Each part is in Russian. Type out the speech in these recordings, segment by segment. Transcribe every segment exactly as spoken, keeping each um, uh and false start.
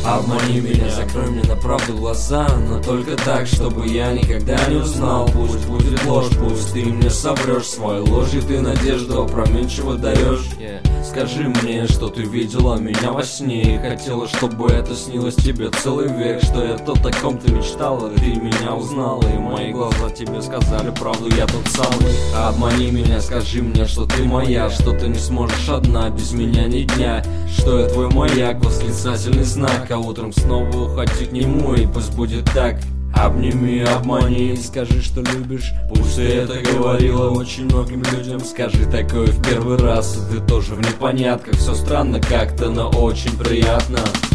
Обмани меня, закрой мне на правду глаза, но только так, чтобы я никогда не узнал. Пусть будет ложь, пусть ты мне соврешь, своей ложью ты надежду опрометчиво даешь. yeah. Скажи мне, что ты видела меня во сне, и хотела, чтобы это снилось тебе целый век. Что я то, о ком ты мечтала, ты меня узнала, и мои глаза тебе сказали правду, я тот самый. Обмани меня, скажи мне, что ты моя, что ты не сможешь одна без меня ни дня, что я твой маяк, восклицательный знак, а утром снова уходи к нему, и пусть будет так. Обними, обмани, скажи, что любишь. Пусть ты это говорила очень многим людям. Скажи такое в первый раз, и ты тоже в непонятках. Все странно как-то, но очень приятно.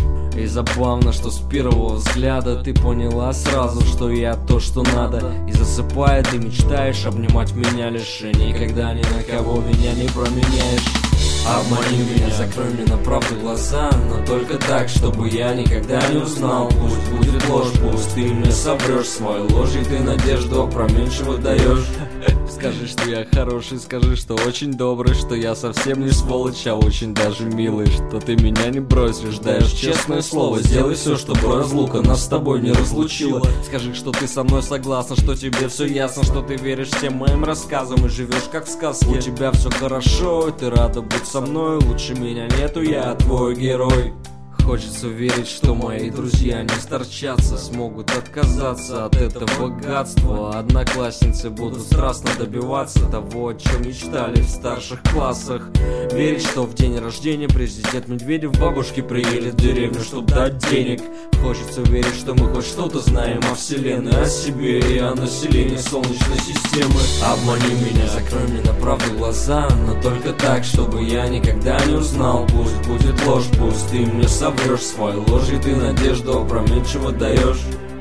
И забавно, что с первого взгляда ты поняла сразу, что я то, что надо. И засыпая, ты мечтаешь обнимать меня лишь, и никогда ни на кого меня не променяешь. Обмани меня, закрой мне на правду глаза, но только так, чтобы я никогда не узнал. Пусть будет ложь, пусть ты мне соврешь, своей ложью ты надежду опрометчиво даешь. Скажи, что я хороший, скажи, что очень добрый, что я совсем не сволочь, а очень даже милый, что ты меня не бросишь, даешь честное слово. Сделай все, чтобы разлука нас с тобой не разлучила. Скажи, что ты со мной согласна, что тебе все ясно, что ты веришь всем моим рассказам и живешь как в сказке. У тебя все хорошо, и ты рада быть со мной, лучше меня нету, я твой герой. Хочется верить, что мои друзья не сторчатся, смогут отказаться от этого богатства. Одноклассницы будут страстно добиваться того, о чем мечтали в старших классах. Верить, что в день рождения президент Медведев бабушке приедет в деревню, чтобы дать денег. Хочется верить, что мы хоть что-то знаем о вселенной, о себе и о населении солнечной системы. Обмани меня, закрой мне на правду глаза, но только так, чтобы я никогда не узнал. Пусть будет ложь, пусть ты мне соврешь, своей ложью ты надежду опрометчиво даешь.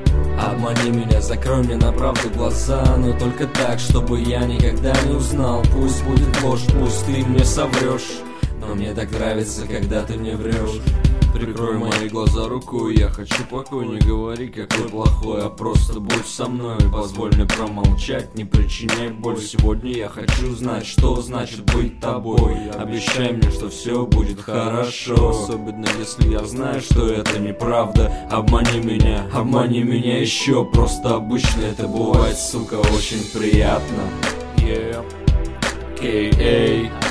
Обмани меня, закрой мне на правду глаза, но только так, чтобы я никогда не узнал. Пусть будет ложь, пусть ты мне соврешь, но мне так нравится, когда ты мне врешь. Прикрой мои глаза рукой, я хочу покой, не говори какой плохой, а просто будь со мной. Позволь мне промолчать, не причиняй боль. Сегодня я хочу знать, что значит быть тобой. Обещай мне, что все будет хорошо, особенно если я знаю, что это неправда. Обмани меня, обмани меня еще, просто обычно это бывает, сука, очень приятно. Yeah. кей эй